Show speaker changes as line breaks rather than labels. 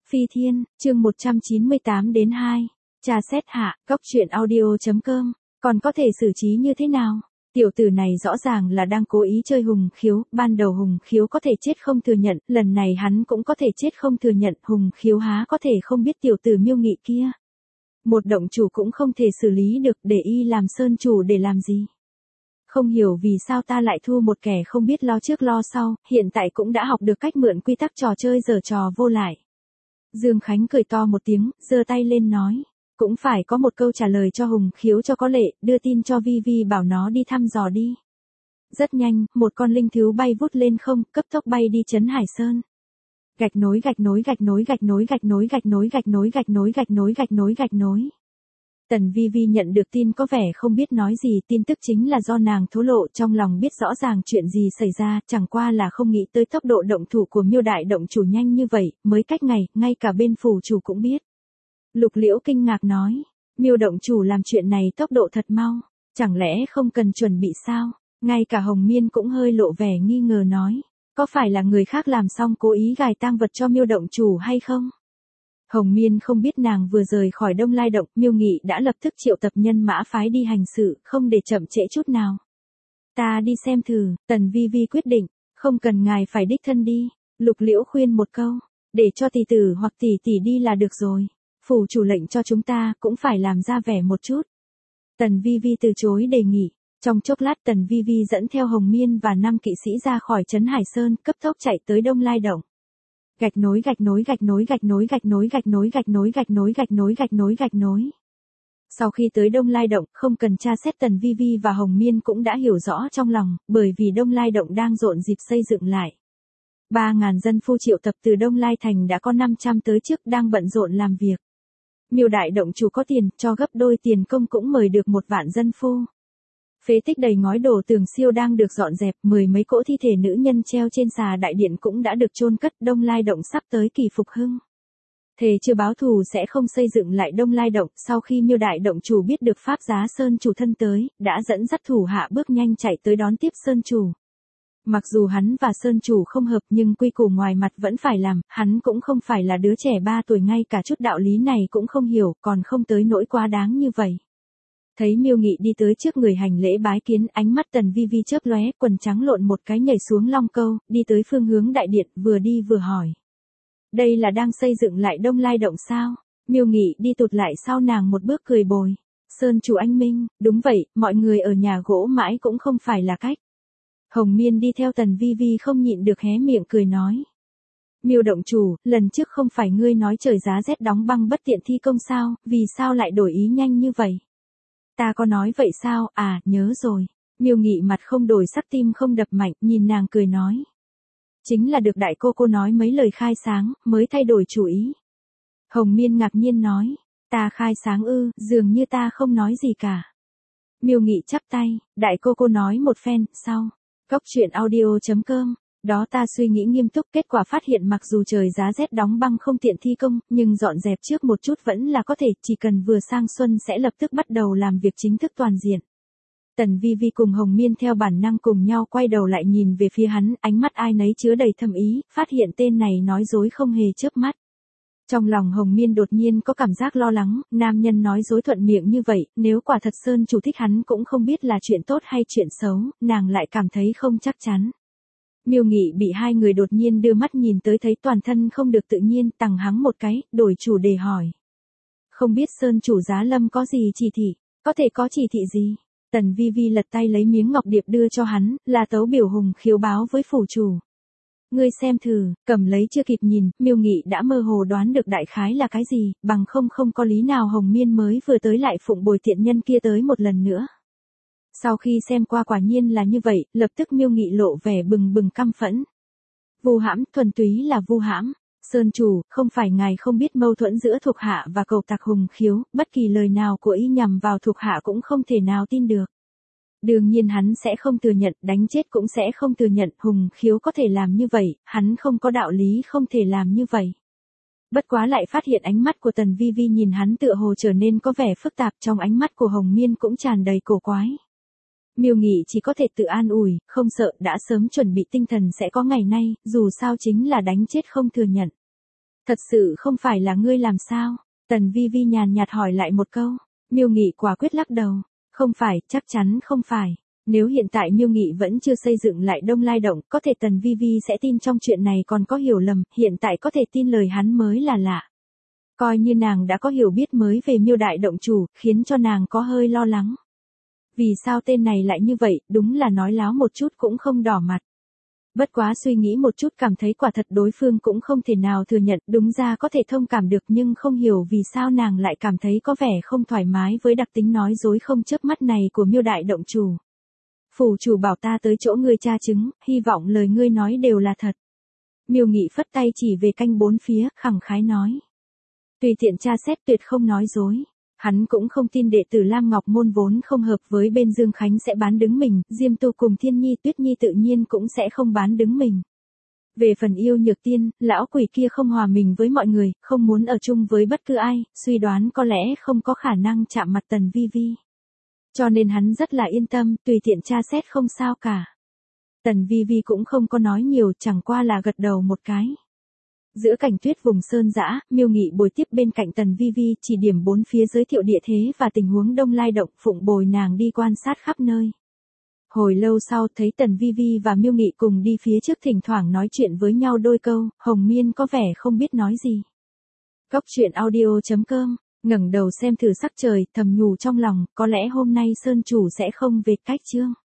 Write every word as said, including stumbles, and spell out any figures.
Phi Thiên, chương một trăm chín mươi tám đến hai. Tra xét hạ, góc truyện audio.com, còn có thể xử trí như thế nào? Tiểu tử này rõ ràng là đang cố ý chơi Hùng Khiếu, ban đầu Hùng Khiếu có thể chết không thừa nhận, lần này hắn cũng có thể chết không thừa nhận, Hùng Khiếu há có thể không biết tiểu tử Miêu Nghị kia. Một động chủ cũng không thể xử lý được, để y làm sơn chủ để làm gì? Không hiểu vì sao ta lại thu một kẻ không biết lo trước lo sau, hiện tại cũng đã học được cách mượn quy tắc trò chơi giở trò vô lại. Dương Khánh cười to một tiếng, giơ tay lên nói. Cũng phải có một câu trả lời cho Hùng Khiếu cho có lệ, đưa tin cho Vi Vi bảo nó đi thăm dò đi. Rất nhanh, một con linh thú bay vút lên không, cấp tốc bay đi Trấn Hải Sơn. Gạch nối gạch nối gạch nối gạch nối gạch nối gạch nối gạch nối gạch nối gạch nối gạch nối gạch nối. Tần Vi Vi nhận được tin có vẻ không biết nói gì, tin tức chính là do nàng thổ lộ, trong lòng biết rõ ràng chuyện gì xảy ra, chẳng qua là không nghĩ tới tốc độ động thủ của Miêu đại động chủ nhanh như vậy, mới cách ngày, ngay cả bên phủ chủ cũng biết. Lục Liễu kinh ngạc nói, Miêu động chủ làm chuyện này tốc độ thật mau, chẳng lẽ không cần chuẩn bị sao? Ngay cả Hồng Miên cũng hơi lộ vẻ nghi ngờ nói, có phải là người khác làm xong cố ý gài tang vật cho Miêu động chủ hay không? Hồng Miên không biết nàng vừa rời khỏi Đông Lai động, Miêu Nghị đã lập tức triệu tập nhân mã phái đi hành sự, không để chậm trễ chút nào. Ta đi xem thử, Tần Vi Vi quyết định, không cần ngài phải đích thân đi. Lục Liễu khuyên một câu, để cho tỷ tử hoặc tỷ tỷ đi là được rồi. Phủ chủ lệnh cho chúng ta, cũng phải làm ra vẻ một chút. Tần Vi Vi từ chối đề nghị. Trong chốc lát Tần Vi Vi dẫn theo Hồng Miên và năm kỵ sĩ ra khỏi Trấn Hải Sơn, cấp tốc chạy tới Đông Lai động. Gạch nối gạch nối gạch nối gạch nối gạch nối gạch nối gạch nối gạch nối gạch nối gạch nối gạch nối. Sau khi tới Đông Lai động, không cần tra xét Tần Vi Vi và Hồng Miên cũng đã hiểu rõ trong lòng, bởi vì Đông Lai động đang rộn dịp xây dựng lại. Ba ngàn dân phu triệu tập từ Đông Lai thành đã có năm trăm tới trước, đang bận rộn làm việc. Miêu đại động chủ có tiền, cho gấp đôi tiền công cũng mời được một vạn dân phu. Phế tích đầy ngói đổ tường siêu đang được dọn dẹp, mười mấy cỗ thi thể nữ nhân treo trên xà đại điện cũng đã được chôn cất. Đông Lai động sắp tới kỳ phục hưng. Thề chưa báo thù sẽ không xây dựng lại Đông Lai động. Sau khi Miêu đại động chủ biết được Pháp Giá Sơn chủ thân tới, đã dẫn dắt thủ hạ bước nhanh chạy tới đón tiếp Sơn chủ. Mặc dù hắn và Sơn chủ không hợp nhưng quy củ ngoài mặt vẫn phải làm, hắn cũng không phải là đứa trẻ ba tuổi, ngay cả chút đạo lý này cũng không hiểu, còn không tới nỗi quá đáng như vậy. Thấy Miêu Nghị đi tới trước người hành lễ bái kiến, ánh mắt Tần Vi Vi chớp lóe, quần trắng lộn một cái nhảy xuống long câu, đi tới phương hướng đại điện, vừa đi vừa hỏi. Đây là đang xây dựng lại Đông Lai động sao? Miêu Nghị đi tụt lại sau nàng một bước cười bồi. Sơn chủ anh minh, đúng vậy, mọi người ở nhà gỗ mãi cũng không phải là cách. Hồng Miên đi theo Tần Vi Vi không nhịn được hé miệng cười nói. Miêu động chủ, lần trước không phải ngươi nói trời giá rét đóng băng bất tiện thi công sao, vì sao lại đổi ý nhanh như vậy? Ta có nói vậy sao? À, nhớ rồi. Miêu Nghị mặt không đổi sắc, tim không đập mạnh, nhìn nàng cười nói. Chính là được đại cô cô nói mấy lời khai sáng, mới thay đổi chủ ý. Hồng Miên ngạc nhiên nói. Ta khai sáng ư, dường như ta không nói gì cả. Miêu Nghị chắp tay, đại cô cô nói một phen, sau. Góc truyện audio.com. Đó ta suy nghĩ nghiêm túc, kết quả phát hiện mặc dù trời giá rét đóng băng không tiện thi công, nhưng dọn dẹp trước một chút vẫn là có thể, chỉ cần vừa sang xuân sẽ lập tức bắt đầu làm việc chính thức toàn diện. Tần Vi Vi cùng Hồng Miên theo bản năng cùng nhau quay đầu lại nhìn về phía hắn, ánh mắt ai nấy chứa đầy thâm ý, phát hiện tên này nói dối không hề chớp mắt. Trong lòng Hồng Miên đột nhiên có cảm giác lo lắng, nam nhân nói dối thuận miệng như vậy, nếu quả thật Sơn chủ thích hắn cũng không biết là chuyện tốt hay chuyện xấu, nàng lại cảm thấy không chắc chắn. Miêu Nghị bị hai người đột nhiên đưa mắt nhìn tới thấy toàn thân không được tự nhiên, tằng hắng một cái, đổi chủ đề hỏi. Không biết Sơn chủ Giá Lâm có gì chỉ thị, có thể có chỉ thị gì? Tần Vi Vi lật tay lấy miếng ngọc điệp đưa cho hắn, là tấu biểu Hùng Khiếu báo với phủ chủ. Ngươi xem thử, cầm lấy chưa kịp nhìn, Miêu Nghị đã mơ hồ đoán được đại khái là cái gì, bằng không không có lý nào Hồng Miên mới vừa tới lại phụng bồi tiện nhân kia tới một lần nữa. Sau khi xem qua quả nhiên là như vậy, lập tức Miêu Nghị lộ vẻ bừng bừng căm phẫn. Vu hãm, thuần túy là vu hãm. Sơn chủ, không phải ngài không biết mâu thuẫn giữa thuộc hạ và cầu tặc Hùng Khiếu, bất kỳ lời nào của y nhằm vào thuộc hạ cũng không thể nào tin được. Đương nhiên hắn sẽ không thừa nhận, đánh chết cũng sẽ không thừa nhận, Hùng Khiếu có thể làm như vậy, hắn không có đạo lý không thể làm như vậy. Bất quá lại phát hiện ánh mắt của Tần Vi Vi nhìn hắn tựa hồ trở nên có vẻ phức tạp, trong ánh mắt của Hồng Miên cũng tràn đầy cổ quái. Miêu Nghị chỉ có thể tự an ủi, không sợ, đã sớm chuẩn bị tinh thần sẽ có ngày nay, dù sao chính là đánh chết không thừa nhận. Thật sự không phải là ngươi làm sao? Tần Vi Vi nhàn nhạt hỏi lại một câu. Miêu Nghị quả quyết lắc đầu. Không phải, chắc chắn không phải. Nếu hiện tại Miêu Nghị vẫn chưa xây dựng lại Đông Lai Động, có thể Tần Vi Vi sẽ tin trong chuyện này còn có hiểu lầm, hiện tại có thể tin lời hắn mới là lạ. Coi như nàng đã có hiểu biết mới về Miêu Đại Động chủ, khiến cho nàng có hơi lo lắng. Vì sao tên này lại như vậy, đúng là nói láo một chút cũng không đỏ mặt. Bất quá suy nghĩ một chút cảm thấy quả thật đối phương cũng không thể nào thừa nhận, đúng ra có thể thông cảm được nhưng không hiểu vì sao nàng lại cảm thấy có vẻ không thoải mái với đặc tính nói dối không chớp mắt này của Miêu Đại Động chủ. Phủ chủ bảo ta tới chỗ ngươi tra chứng, hy vọng lời ngươi nói đều là thật. Miêu Nghị phất tay chỉ về canh bốn phía, khẳng khái nói. Tùy tiện tra xét tuyệt không nói dối. Hắn cũng không tin đệ tử Lam Ngọc Môn vốn không hợp với bên Dương Khánh sẽ bán đứng mình, Diêm Tu cùng Thiên Nhi Tuyết Nhi tự nhiên cũng sẽ không bán đứng mình. Về phần yêu nhược tiên, lão quỷ kia không hòa mình với mọi người, không muốn ở chung với bất cứ ai, suy đoán có lẽ không có khả năng chạm mặt Tần Vi Vi. Cho nên hắn rất là yên tâm, tùy tiện tra xét không sao cả. Tần Vi Vi cũng không có nói nhiều, chẳng qua là gật đầu một cái. Giữa cảnh tuyết vùng sơn dã, Miêu Nghị bồi tiếp bên cạnh Tần Vi Vi chỉ điểm bốn phía giới thiệu địa thế và tình huống Đông Lai Động, phụng bồi nàng đi quan sát khắp nơi. Hồi lâu sau thấy Tần Vi Vi và Miêu Nghị cùng đi phía trước thỉnh thoảng nói chuyện với nhau đôi câu, Hồng Miên có vẻ không biết nói gì. Cốc truyện audio chấm com, ngẩng đầu xem thử sắc trời, thầm nhủ trong lòng, có lẽ hôm nay Sơn chủ sẽ không về cách chương.